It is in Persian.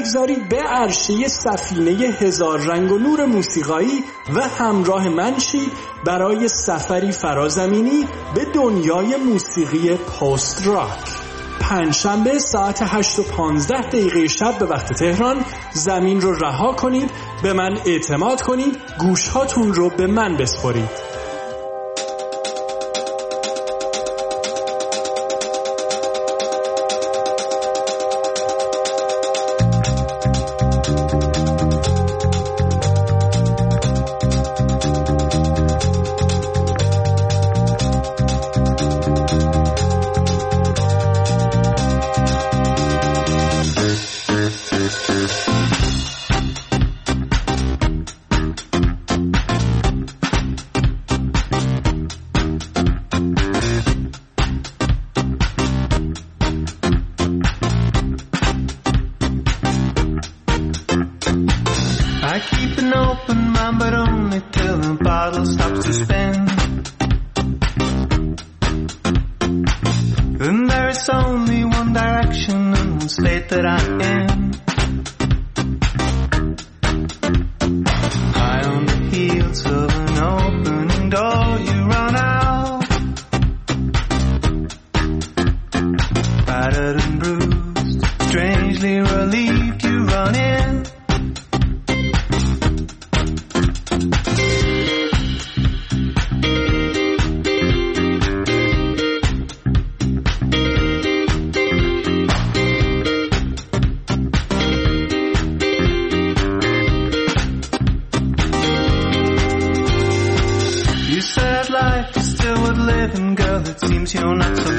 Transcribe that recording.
بگذارید به عرشه سفینه هزار رنگ و نور موسیقایی و همراه من شید برای سفری فرازمینی به دنیای موسیقی پست راک. پنجشنبه ساعت 8:15 شب به وقت تهران زمین رو رها کنید، به من اعتماد کنید، گوشهاتون رو به من بسپارید. You're not so